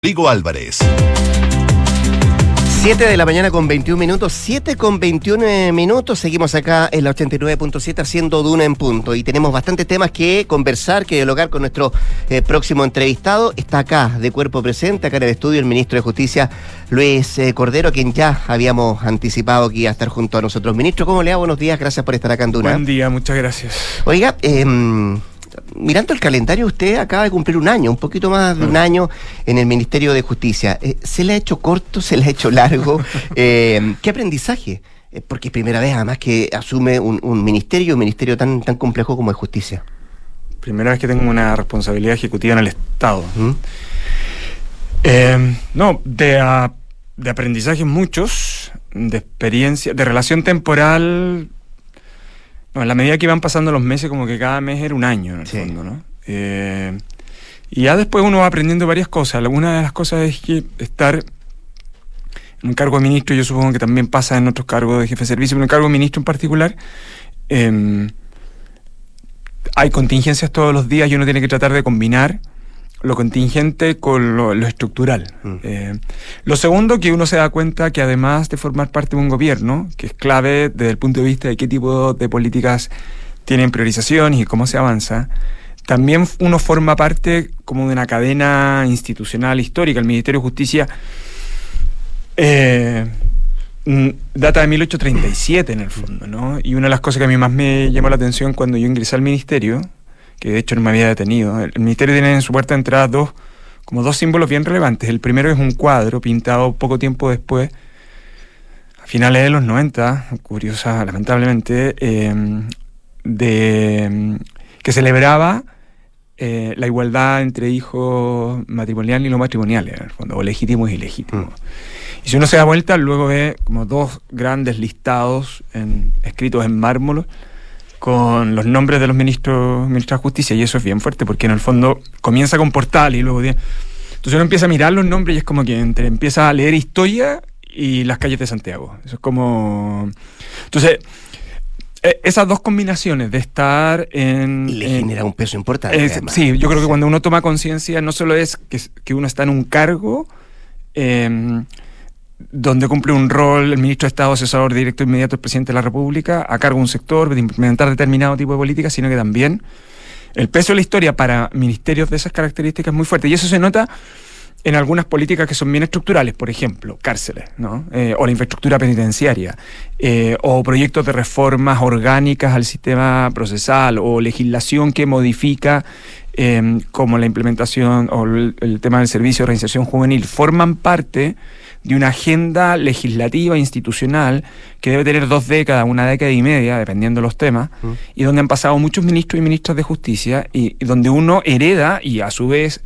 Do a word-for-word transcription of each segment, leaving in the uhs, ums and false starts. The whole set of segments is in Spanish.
Rodrigo Álvarez. siete de la mañana con veintiún minutos, siete con veintiún minutos, seguimos acá en la ochenta y nueve punto siete haciendo Duna en punto y tenemos bastantes temas que conversar, que dialogar con nuestro eh, próximo entrevistado. Está acá de cuerpo presente, acá en el estudio, el ministro de Justicia, Luis eh, Cordero, quien ya habíamos anticipado que iba a estar junto a nosotros. Ministro, ¿cómo le va? Buenos días, gracias por estar acá en Duna. Buen día, muchas gracias. Oiga, eh... mirando el calendario, usted acaba de cumplir un año, un poquito más de un año en el Ministerio de Justicia. Eh, ¿Se le ha hecho corto? ¿Se le ha hecho largo? Eh, ¿Qué aprendizaje? Eh, porque es primera vez, además, que asume un, un ministerio, un ministerio tan, tan complejo como es Justicia. Primera vez que tengo una responsabilidad ejecutiva en el Estado. ¿Mm? Eh, no, de, a, de aprendizajes muchos, de experiencia, de relación temporal. No, en la medida que iban pasando los meses, como que cada mes era un año, en el sí. fondo, ¿no? Eh, y ya después uno va aprendiendo varias cosas. Una de las cosas es que estar en un cargo de ministro, yo supongo que también pasa en otros cargos de jefe de servicio, pero en un cargo de ministro en particular, eh, hay contingencias todos los días y uno tiene que tratar de combinar lo contingente con lo, lo estructural. Mm. Eh, lo segundo, que uno se da cuenta que además de formar parte de un gobierno, que es clave desde el punto de vista de qué tipo de políticas tienen priorización y cómo se avanza, también uno forma parte como de una cadena institucional histórica. El Ministerio de Justicia eh, data de mil ochocientos treinta y siete en el fondo, ¿no? Y una de las cosas que a mí más me llamó la atención cuando yo ingresé al ministerio, que de hecho no me había detenido. El ministerio tiene en su puerta de entrada dos, como dos símbolos bien relevantes. El primero es un cuadro pintado poco tiempo después, a finales de los noventa, curiosa, lamentablemente, eh, de que celebraba eh, la igualdad entre hijos matrimoniales y no matrimoniales, en el fondo, o legítimos y ilegítimos. Mm. Y si uno se da vuelta, luego ve como dos grandes listados en, escritos en mármol, con los nombres de los ministros, ministros de Justicia, y eso es bien fuerte, porque en el fondo comienza con Portal y luego... Entonces uno empieza a mirar los nombres y es como que entre, empieza a leer historia y las calles de Santiago. Eso es como... Entonces, eh, esas dos combinaciones de estar en... Le en, genera un peso importante. Es, sí, yo creo que cuando uno toma conciencia, no solo es que, que uno está en un cargo... Eh, donde cumple un rol el ministro de Estado, asesorador directo inmediato del presidente de la República, a cargo de un sector, de implementar determinado tipo de políticas, sino que también el peso de la historia para ministerios de esas características es muy fuerte. Y eso se nota en algunas políticas que son bien estructurales, por ejemplo, cárceles, ¿no? Eh, o la infraestructura penitenciaria, eh, o proyectos de reformas orgánicas al sistema procesal, o legislación que modifica, eh, como la implementación o el, el tema del servicio de reinserción juvenil, forman parte de una agenda legislativa institucional que debe tener dos décadas, una década y media, dependiendo de los temas, mm. y donde han pasado muchos ministros y ministras de justicia, y, y donde uno hereda y a su vez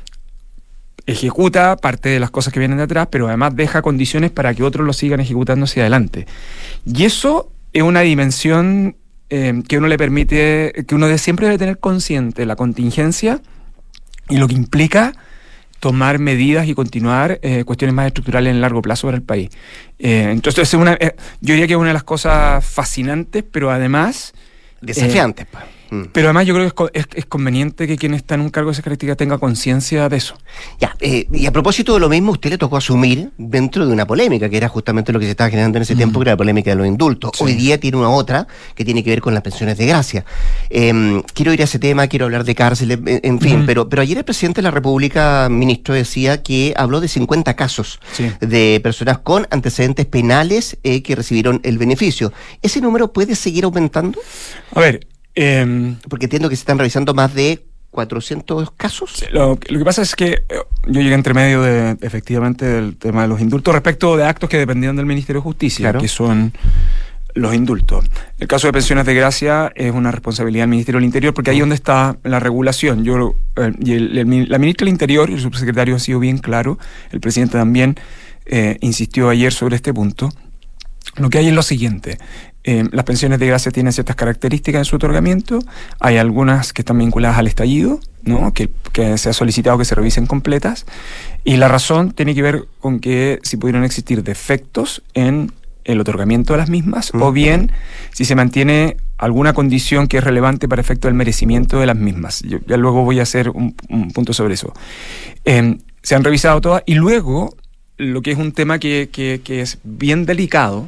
ejecuta parte de las cosas que vienen de atrás, pero además deja condiciones para que otros lo sigan ejecutando hacia adelante. Y eso es una dimensión eh, que uno le permite, que uno de siempre debe tener consciente la contingencia y lo que implica tomar medidas y continuar eh, cuestiones más estructurales en largo plazo para el país. Eh, entonces, es una, eh, yo diría que es una de las cosas fascinantes, pero además... desafiantes, eh, pues. Mm. Pero además yo creo que es, es, es conveniente que quien está en un cargo de esa característica tenga conciencia de eso. Ya, eh, y a propósito de lo mismo, usted le tocó asumir dentro de una polémica, que era justamente lo que se estaba generando en ese mm. tiempo, que era la polémica de los indultos. Sí. Hoy día tiene una otra que tiene que ver con las pensiones de gracia. Eh, quiero ir a ese tema, quiero hablar de cárceles, en, en fin, mm. pero, pero ayer el presidente de la República, ministro, decía que habló de cincuenta casos sí. de personas con antecedentes penales eh, que recibieron el beneficio. ¿Ese número puede seguir aumentando? A ver... Eh, Porque entiendo que se están revisando más de cuatrocientos casos. Lo, lo que pasa es que yo llegué entre medio de, efectivamente, del tema de los indultos respecto de actos que dependían del Ministerio de Justicia, claro. que son los indultos. El caso de pensiones de gracia es una responsabilidad del Ministerio del Interior, porque ahí es donde está la regulación. Yo eh, y el, el, la ministra del Interior y el subsecretario han sido bien claro, el presidente también eh, insistió ayer sobre este punto. Lo que hay es lo siguiente. Eh, las pensiones de gracia tienen ciertas características en su otorgamiento. Hay algunas que están vinculadas al estallido, ¿no? que, que se ha solicitado que se revisen completas. Y la razón tiene que ver con que si pudieron existir defectos en el otorgamiento de las mismas, mm. o bien si se mantiene alguna condición que es relevante para efecto del merecimiento de las mismas. Yo ya luego voy a hacer un, un punto sobre eso. Eh, se han revisado todas, y luego, lo que es un tema que, que, que es bien delicado,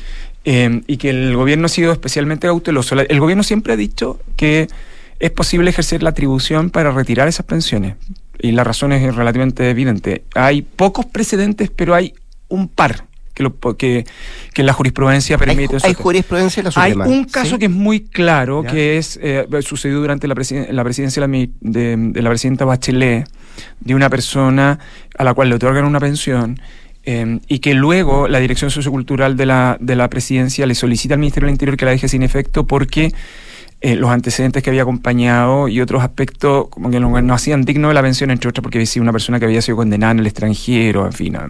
eh, y que el gobierno ha sido especialmente cauteloso. La, el gobierno siempre ha dicho que es posible ejercer la atribución para retirar esas pensiones, y la razón es relativamente evidente. Hay pocos precedentes, pero hay un par que, lo, que, que la jurisprudencia permite. Hay, hay jurisprudencia en la Suprema. Hay un caso, ¿sí?, que es muy claro, ¿ya?, que es eh, sucedió durante la, presiden la presidencia de, de, de la presidenta Bachelet, de una persona a la cual le otorgan una pensión, eh, y que luego la Dirección Sociocultural de la, de la presidencia le solicita al Ministerio del Interior que la deje sin efecto porque eh, los antecedentes que había acompañado y otros aspectos como que no, no hacían digno de la pensión, entre otras porque había sido una persona que había sido condenada en el extranjero, en fin.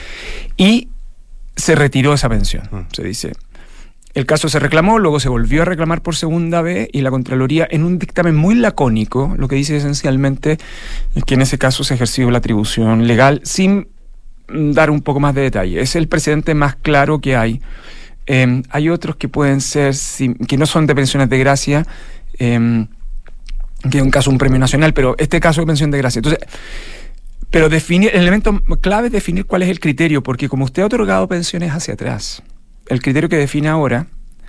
Y se retiró esa pensión, mm. se dice. El caso se reclamó, luego se volvió a reclamar por segunda vez, y la Contraloría, en un dictamen muy lacónico, lo que dice esencialmente es que en ese caso se ejerció la atribución legal sin dar un poco más de detalle. Es el precedente más claro que hay. Eh, hay otros que pueden ser, que no son de pensiones de gracia, eh, que es un caso, un premio nacional, pero este caso es pensión de gracia. Entonces, pero definir, el elemento clave es definir cuál es el criterio, porque como usted ha otorgado pensiones hacia atrás, el criterio que define ahora,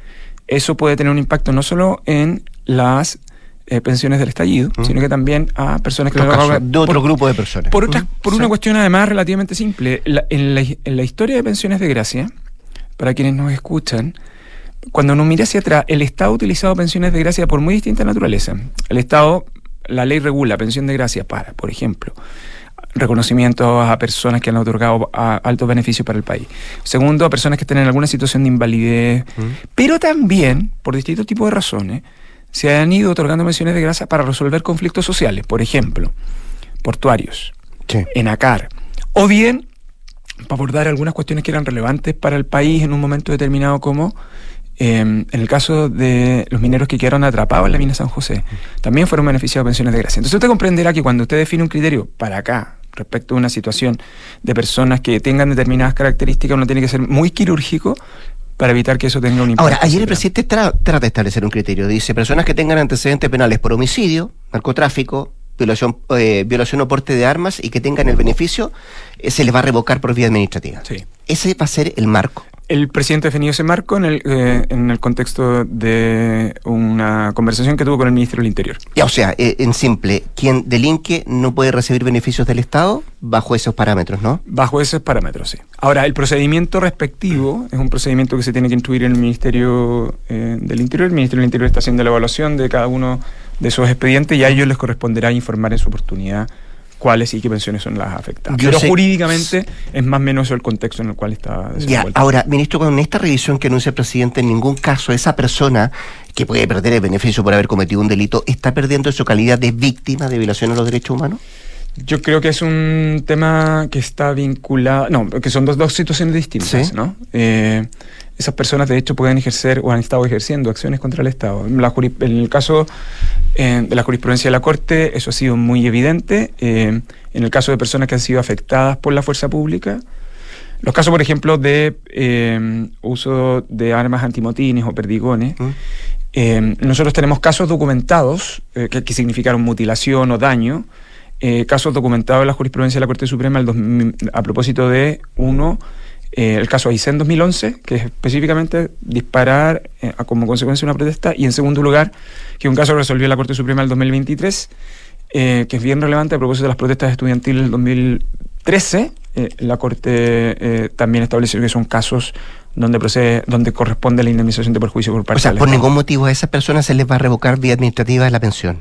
eso puede tener un impacto no solo en las eh, pensiones del estallido, uh-huh, sino que también a personas que lo hagan de otro por, grupo de personas. Por, otra, uh-huh, por sí. una cuestión además relativamente simple. La, en, la, en la historia de pensiones de gracia, para quienes nos escuchan, cuando uno mira hacia atrás, el Estado ha utilizado pensiones de gracia por muy distinta naturaleza. El Estado, la ley regula pensión de gracia para, por ejemplo, reconocimiento a personas que han otorgado a altos beneficios para el país. Segundo, a personas que estén en alguna situación de invalidez. Mm. Pero también, por distintos tipos de razones, se han ido otorgando pensiones de gracia para resolver conflictos sociales. Por ejemplo, portuarios, sí, ENACAR. O bien, para abordar algunas cuestiones que eran relevantes para el país en un momento determinado, como eh, en el caso de los mineros que quedaron atrapados en la mina San José, también fueron beneficiados de pensiones de gracia. Entonces usted comprenderá que cuando usted define un criterio para acá, respecto a una situación de personas que tengan determinadas características, uno tiene que ser muy quirúrgico para evitar que eso tenga un impacto. Ahora, ayer el presidente tra trata de establecer un criterio. Dice, personas que tengan antecedentes penales por homicidio, narcotráfico, violación, eh, violación o porte de armas y que tengan el beneficio, eh, se les va a revocar por vía administrativa. Sí. Ese va a ser el marco. El presidente definió ese marco en el, eh, en el contexto de una conversación que tuvo con el Ministerio del Interior. Ya, o sea, eh, en simple, quien delinque no puede recibir beneficios del Estado bajo esos parámetros, ¿no? Bajo esos parámetros, sí. Ahora, el procedimiento respectivo es un procedimiento que se tiene que instruir en el Ministerio eh, del Interior. El Ministerio del Interior está haciendo la evaluación de cada uno de esos expedientes y a ellos les corresponderá informar en su oportunidad cuáles y qué pensiones son las afectadas. Yo Pero sé, jurídicamente es más o menos eso el contexto en el cual está desenvuelto. Ya, ahora, ministro, con esta revisión que anuncia el presidente, en ningún caso esa persona que puede perder el beneficio por haber cometido un delito está perdiendo su calidad de víctima de violación a los derechos humanos. Yo creo que es un tema que está vinculado, no, que son dos, dos situaciones distintas, ¿sí? ¿no? Eh, esas personas de hecho pueden ejercer o han estado ejerciendo acciones contra el Estado. La, en el caso eh, de la jurisprudencia de la Corte, eso ha sido muy evidente. Eh, en el caso de personas que han sido afectadas por la fuerza pública, los casos, por ejemplo, de eh, uso de armas antimotines o perdigones, ¿Mm? eh, nosotros tenemos casos documentados eh, que, que significaron mutilación o daño. Eh, casos documentados en la jurisprudencia de la Corte Suprema el dos, a propósito de uno, eh, el caso Aysén dos mil once, que es específicamente disparar eh, como consecuencia de una protesta, y en segundo lugar, que un caso resolvió la Corte Suprema el dos mil veintitrés, eh, que es bien relevante a propósito de las protestas estudiantiles del dos mil trece. Eh, la Corte eh, también estableció que son casos donde procede, donde corresponde la indemnización de perjuicio por parte del Estado. O sea, por Estado. ningún motivo a esas personas se les va a revocar vía administrativa la pensión.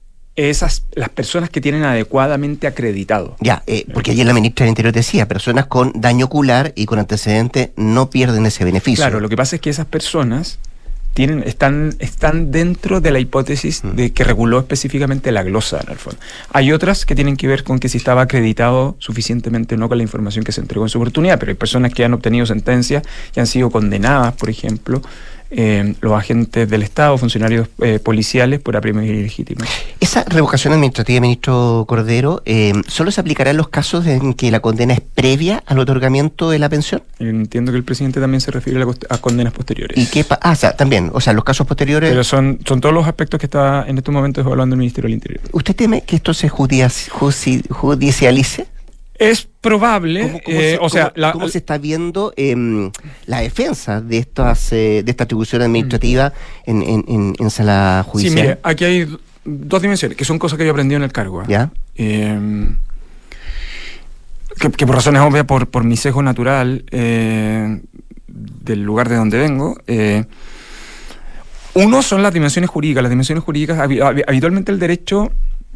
Esas, las personas que tienen adecuadamente acreditado. Ya, eh, porque ayer la ministra del Interior decía, personas con daño ocular y con antecedente no pierden ese beneficio. Claro, lo que pasa es que esas personas tienen, están, están dentro de la hipótesis mm. de que reguló específicamente la glosa, en el fondo. Hay otras que tienen que ver con que si estaba acreditado suficientemente o no con la información que se entregó en su oportunidad, pero hay personas que han obtenido sentencias y han sido condenadas, por ejemplo, Eh, los agentes del Estado, funcionarios eh, policiales por apremios ilegítimos. Esa revocación administrativa, ministro Cordero, eh, ¿solo se aplicará en los casos en que la condena es previa al otorgamiento de la pensión? Entiendo que el presidente también se refiere a, la, a condenas posteriores. ¿Y qué Ah, o sea, también, o sea, los casos posteriores... Pero son, son todos los aspectos que está en estos momentos evaluando el Ministerio del Interior. ¿Usted teme que esto se judici, judici, judicialice? Es probable, ¿Cómo, cómo eh, se, o sea, cómo, la, ¿cómo se está viendo eh, la defensa de estas eh, de esta atribución administrativa en, en, en, en sala judicial? Sí, mire, aquí hay dos dimensiones, que son cosas que yo aprendí en el cargo. ¿eh? ¿Ya? Eh, que, que por razones obvias, por, por mi sesgo natural eh, del lugar de donde vengo, eh, uno son las dimensiones jurídicas. Las dimensiones jurídicas, habitualmente el derecho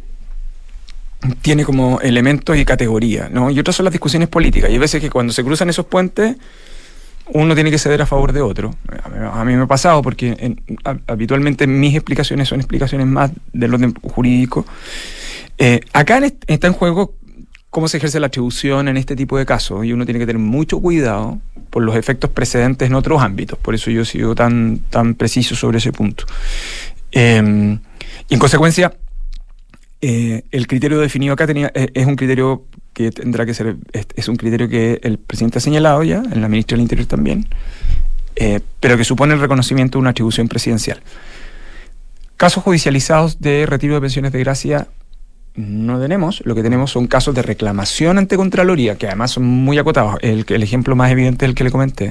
tiene como elementos y categorías, ¿no? Y otras son las discusiones políticas. Y hay veces que cuando se cruzan esos puentes, uno tiene que ceder a favor de otro. A mí me ha pasado porque en, habitualmente mis explicaciones son explicaciones más del orden jurídico. Eh, acá en, está en juego cómo se ejerce la atribución en este tipo de casos, y uno tiene que tener mucho cuidado por los efectos precedentes en otros ámbitos. Por eso yo he sido tan, tan preciso sobre ese punto. Eh, y en consecuencia, Eh, el criterio definido acá tenía, eh, es un criterio que tendrá que ser, es, es un criterio que el presidente ha señalado ya, en la ministra del Interior también, eh, pero que supone el reconocimiento de una atribución presidencial. Casos judicializados de retiro de pensiones de gracia no tenemos. Lo que tenemos son casos de reclamación ante Contraloría, que además son muy acotados. El, el ejemplo más evidente es el que le comenté.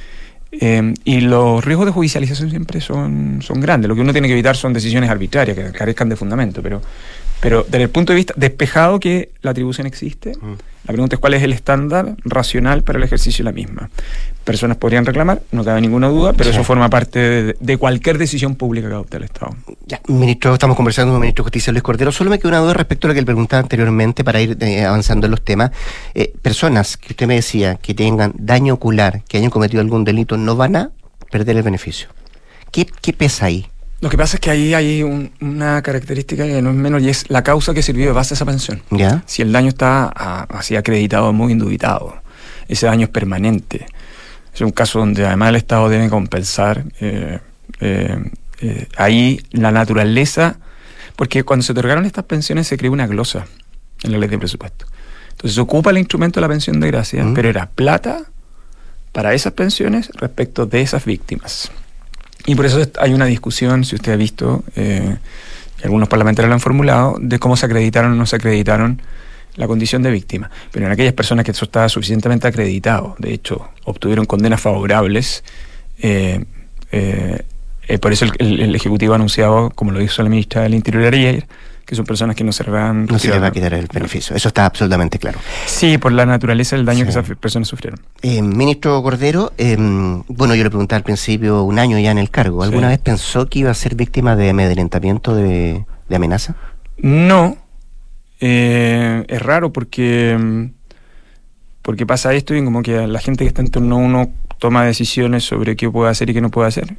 Eh, y los riesgos de judicialización siempre son, son grandes. Lo que uno tiene que evitar son decisiones arbitrarias que carezcan de fundamento, pero, pero desde el punto de vista despejado que la atribución existe, mm. la pregunta es cuál es el estándar racional para el ejercicio de la misma. Personas podrían reclamar, no cabe ninguna duda, pero sí. Eso forma parte de, de cualquier decisión pública que adopte el Estado. Ya, ministro, estamos conversando con el ministro de Justicia, Luis Cordero. Solo me queda una duda respecto a lo que le preguntaba anteriormente para ir eh, avanzando en los temas. Eh, personas que usted me decía que tengan daño ocular, que hayan cometido algún delito, no van a perder el beneficio. ¿Qué, qué pesa ahí? Lo que pasa es que ahí hay un, una característica que no es menor, y es la causa que sirvió de base a esa pensión. ¿Ya? Si el daño está a, así acreditado, muy indubitado, ese daño es permanente. Es un caso donde además el Estado debe compensar. Eh, eh, eh, ahí la naturaleza, porque cuando se otorgaron estas pensiones se creó una glosa en la ley de presupuesto. Entonces se ocupa el instrumento de la pensión de gracia, ¿Mm? pero era plata para esas pensiones respecto de esas víctimas. Y por eso hay una discusión, si usted ha visto, eh, y algunos parlamentarios lo han formulado, de cómo se acreditaron o no se acreditaron la condición de víctima. Pero en aquellas personas que eso estaba suficientemente acreditado, de hecho, obtuvieron condenas favorables, eh, eh, eh, por eso el, el, el Ejecutivo ha anunciado, como lo hizo la ministra del Interior ayer, que son personas que no se van... No se les va a quitar el beneficio, eso está absolutamente claro. Sí, por la naturaleza del daño sí. que esas personas sufrieron. Eh, ministro Cordero, eh, bueno, yo le preguntaba al principio, un año ya en el cargo, ¿alguna sí. vez pensó que iba a ser víctima de amedrentamiento, de, de amenaza? No. Eh, es raro porque porque pasa esto y como que la gente que está en torno a uno toma decisiones sobre qué puede hacer y qué no puede hacer,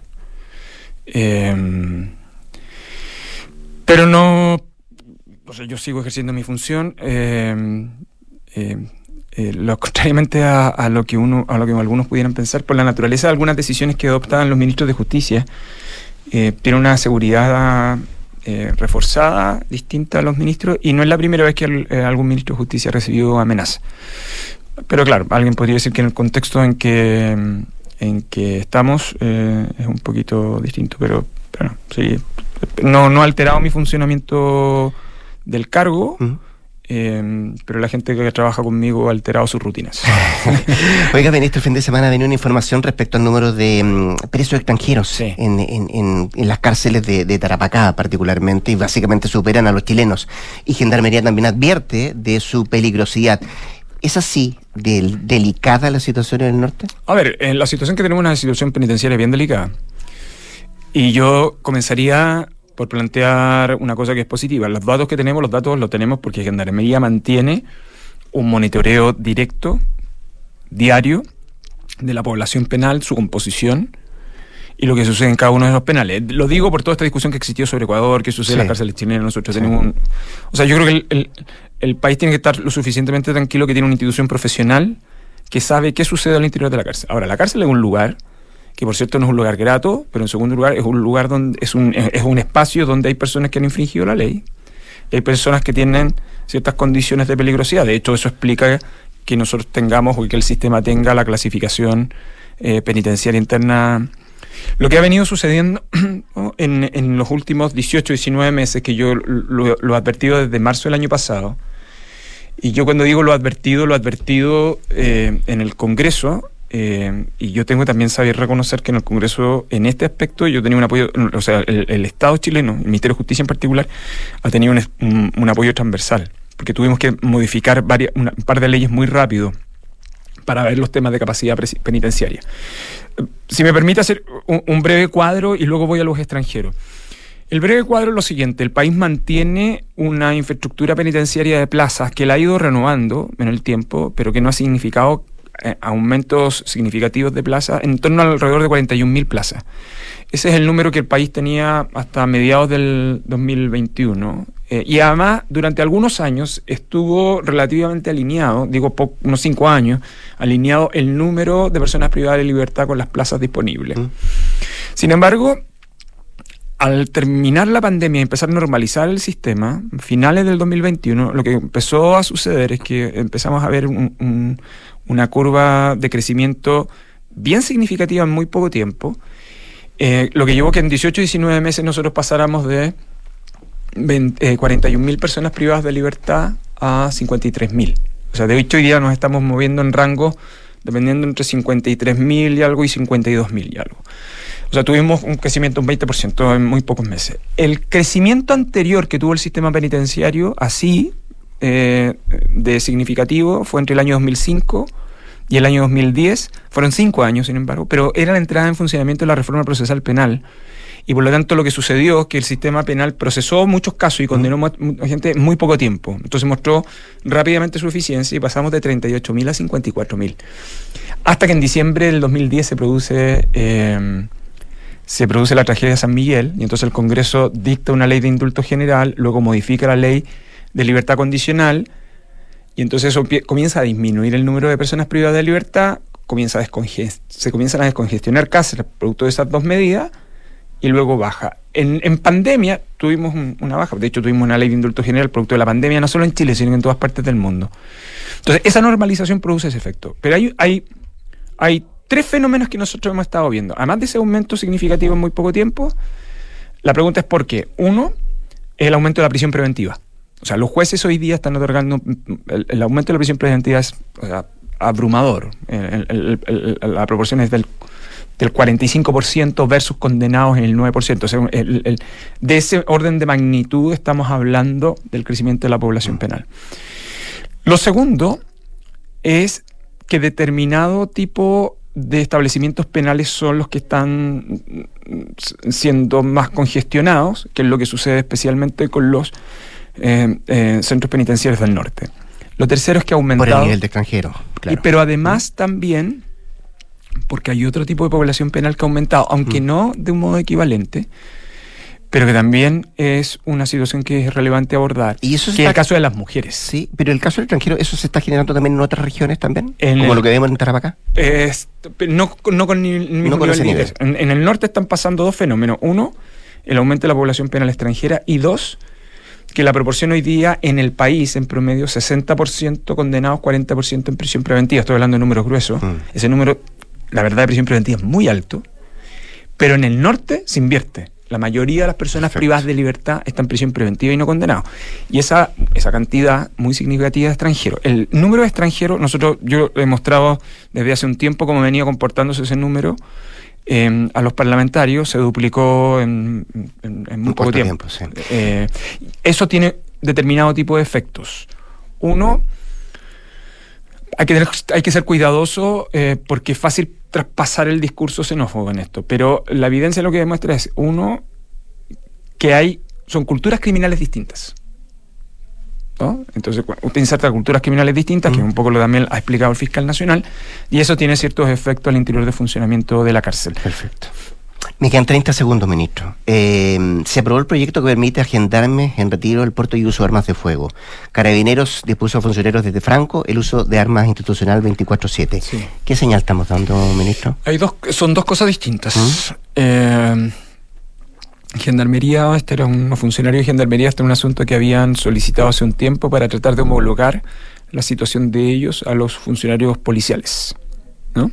eh, pero no, o sea, yo sigo ejerciendo mi función, eh, eh, eh, lo contrariamente a, a lo que uno a lo que algunos pudieran pensar, por la naturaleza de algunas decisiones que adoptan los ministros de justicia, eh, tiene una seguridad Eh, reforzada, distinta a los ministros, y no es la primera vez que el, eh, algún ministro de justicia recibió amenaza. Pero claro, alguien podría decir que en el contexto en que en que estamos eh, es un poquito distinto, pero, pero sí, no, no ha alterado mi funcionamiento del cargo. ¿Mm? Eh, pero la gente que trabaja conmigo ha alterado sus rutinas. Oiga, ministro, el fin de semana venía una información respecto al número de um, presos extranjeros sí. en, en, en, en las cárceles de, de Tarapacá particularmente, y básicamente superan a los chilenos, y Gendarmería también advierte de su peligrosidad. ¿Es así de delicada la situación en el norte? A ver, en la situación que tenemos es una situación penitenciaria bien delicada, y yo comenzaría por plantear una cosa que es positiva. Los datos que tenemos, los datos los tenemos porque Gendarmería mantiene un monitoreo directo, diario, de la población penal, su composición y lo que sucede en cada uno de esos penales. Lo digo por toda esta discusión que existió sobre Ecuador, qué sucede sí. en las cárceles chilenas. Nosotros sí. tenemos un... O sea, yo creo que el, el, el país tiene que estar lo suficientemente tranquilo, que tiene una institución profesional que sabe qué sucede al interior de la cárcel. Ahora, la cárcel es un lugar que por cierto no es un lugar grato, pero en segundo lugar es un lugar donde es un, es un espacio donde hay personas que han infringido la ley, hay personas que tienen ciertas condiciones de peligrosidad. De hecho, eso explica que nosotros tengamos o que el sistema tenga la clasificación eh, penitenciaria interna. Lo que ha venido sucediendo ¿no? en, en los últimos dieciocho, diecinueve meses, que yo lo, lo he advertido desde marzo del año pasado, Y yo cuando digo lo advertido, lo advertido eh, en el Congreso, eh, y yo tengo también saber reconocer que en el Congreso, en este aspecto, yo tenía un apoyo, o sea, el, el Estado chileno, el Ministerio de Justicia en particular, ha tenido un, un, un apoyo transversal, porque tuvimos que modificar varias, una, un par de leyes muy rápido para ver los temas de capacidad penitenciaria. Si me permite hacer un, un breve cuadro y luego voy a los extranjeros. El breve cuadro es lo siguiente: el país mantiene una infraestructura penitenciaria de plazas que la ha ido renovando en el tiempo, pero que no ha significado eh, aumentos significativos de plazas, en torno a alrededor de cuarenta y un mil plazas. Ese es el número que el país tenía hasta mediados del dos mil veintiuno. Eh, y además, durante algunos años estuvo relativamente alineado, digo po- unos cinco años, alineado el número de personas privadas de libertad con las plazas disponibles. Mm. Sin embargo, al terminar la pandemia y empezar a normalizar el sistema, a finales del dos mil veintiuno, lo que empezó a suceder es que empezamos a ver un, un, una curva de crecimiento bien significativa en muy poco tiempo, eh, lo que llevó que en dieciocho, diecinueve meses nosotros pasáramos de veinte, eh, cuarenta y un mil personas privadas de libertad a cincuenta y tres mil. O sea, de hecho hoy día nos estamos moviendo en rango dependiendo entre cincuenta y tres mil y algo y cincuenta y dos mil y algo. O sea, tuvimos un crecimiento de un veinte por ciento en muy pocos meses. El crecimiento anterior que tuvo el sistema penitenciario, así, eh, de significativo, fue entre el año dos mil cinco y el año dos mil diez. Fueron cinco años, sin embargo, pero era la entrada en funcionamiento de la reforma procesal penal. Y por lo tanto lo que sucedió es que el sistema penal procesó muchos casos y condenó a gente en muy poco tiempo. Entonces mostró rápidamente su eficiencia y pasamos de treinta y ocho mil a cincuenta y cuatro mil. Hasta que en diciembre del dos mil diez se produce... Eh, se produce la tragedia de San Miguel, y entonces el Congreso dicta una ley de indulto general, luego modifica la ley de libertad condicional, y entonces eso comienza a disminuir el número de personas privadas de libertad, comienza a se comienzan a descongestionar cárceles producto de esas dos medidas, y luego baja. En, en pandemia tuvimos un, una baja, de hecho tuvimos una ley de indulto general producto de la pandemia, no solo en Chile, sino en todas partes del mundo. Entonces esa normalización produce ese efecto. Pero hay... hay, hay tres fenómenos que nosotros hemos estado viendo. Además de ese aumento significativo en muy poco tiempo, la pregunta es ¿por qué? Uno, es el aumento de la prisión preventiva. O sea, los jueces hoy día están otorgando... El, el aumento de la prisión preventiva es, o sea, abrumador. El, el, el, el, la proporción es del, del cuarenta y cinco por ciento versus condenados en el nueve por ciento. O sea, el, el, de ese orden de magnitud estamos hablando del crecimiento de la población penal. Lo segundo es que determinado tipo de establecimientos penales son los que están siendo más congestionados, que es lo que sucede especialmente con los eh, eh, centros penitenciarios del norte. Lo tercero es que ha aumentado... Por el nivel de extranjero, claro. Y, pero además también, porque hay otro tipo de población penal que ha aumentado, aunque mm. no de un modo equivalente, pero que también es una situación que es relevante abordar, y eso que es el caso de las mujeres. Sí, pero el caso del extranjero, ¿eso se está generando también en otras regiones también? En como el, lo que vemos en Tarapacá. Es, no, no con el mismo no con nivel, nivel. En, en el norte están pasando dos fenómenos. Uno, el aumento de la población penal extranjera, y dos, que la proporción hoy día en el país, en promedio, sesenta por ciento condenados, cuarenta por ciento en prisión preventiva. Estoy hablando de números gruesos. Mm. Ese número, la verdad, de prisión preventiva es muy alto, pero en el norte se invierte. La mayoría de las personas Perfecto. privadas de libertad están en prisión preventiva y no condenados. Y esa, esa cantidad muy significativa de extranjeros. El número de extranjeros, nosotros, yo he mostrado desde hace un tiempo cómo venía comportándose ese número eh, a los parlamentarios, se duplicó en, en, en muy poco tiempo. tiempo sí. eh, eso tiene determinado tipo de efectos. Uno, hay que, tener, hay que ser cuidadoso eh, porque es fácil traspasar el discurso xenófobo en esto, pero la evidencia lo que demuestra es, uno, que hay, son culturas criminales distintas, ¿no? Entonces usted inserta culturas criminales distintas, mm. que es un poco lo que también ha explicado el fiscal nacional, y eso tiene ciertos efectos al interior del funcionamiento de la cárcel. Perfecto. Me quedan treinta segundos, ministro. Eh, se aprobó el proyecto que permite a gendarmes en retiro el porte y uso de armas de fuego. Carabineros dispuso a funcionarios desde Franco el uso de armas institucional veinticuatro siete. Sí. ¿Qué señal estamos dando, ministro? Hay dos, son dos cosas distintas. ¿Mm? Eh, Gendarmería, este era un funcionario de Gendarmería, este era un asunto que habían solicitado hace un tiempo para tratar de homologar la situación de ellos a los funcionarios policiales, ¿no?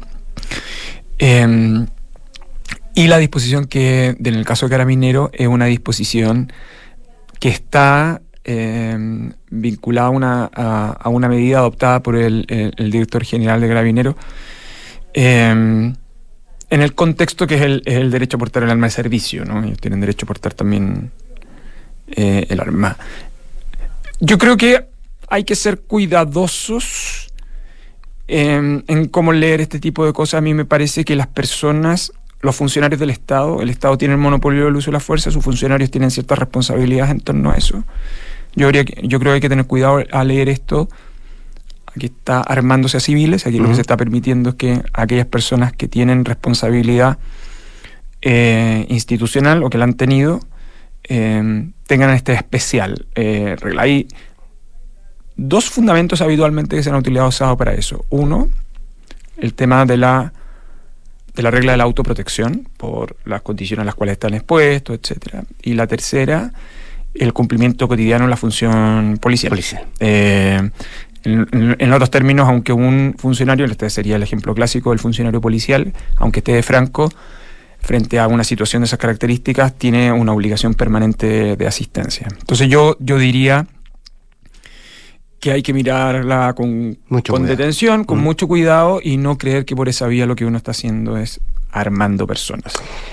Eh, Y la disposición que, en el caso de Carabinero, es una disposición que está eh, vinculada a una, a, a una medida adoptada por el, el, el director general de Carabineros, eh, en el contexto que es el, es el derecho a portar el arma de servicio, ¿no? Ellos tienen derecho a portar también eh, el arma. Yo creo que hay que ser cuidadosos eh, en cómo leer este tipo de cosas. A mí me parece que las personas, los funcionarios del Estado, el Estado tiene el monopolio del uso de la fuerza, sus funcionarios tienen ciertas responsabilidades en torno a eso. Yo, habría que, yo creo que hay que tener cuidado a leer esto. Aquí está armándose a civiles, aquí uh-huh. lo que se está permitiendo es que aquellas personas que tienen responsabilidad eh, institucional o que la han tenido eh, tengan este especial eh, regla. Hay dos fundamentos habitualmente que se han utilizado para eso. Uno, el tema de la de la regla de la autoprotección por las condiciones a las cuales están expuestos, etcétera. Y la tercera, el cumplimiento cotidiano de la función policial. policial. Eh, en, en, en otros términos, aunque un funcionario, este sería el ejemplo clásico del funcionario policial, aunque esté de franco, frente a una situación de esas características, tiene una obligación permanente de asistencia. Entonces yo, yo diría que hay que mirarla con, con detención, con mm. mucho cuidado, y no creer que por esa vía lo que uno está haciendo es armando personas.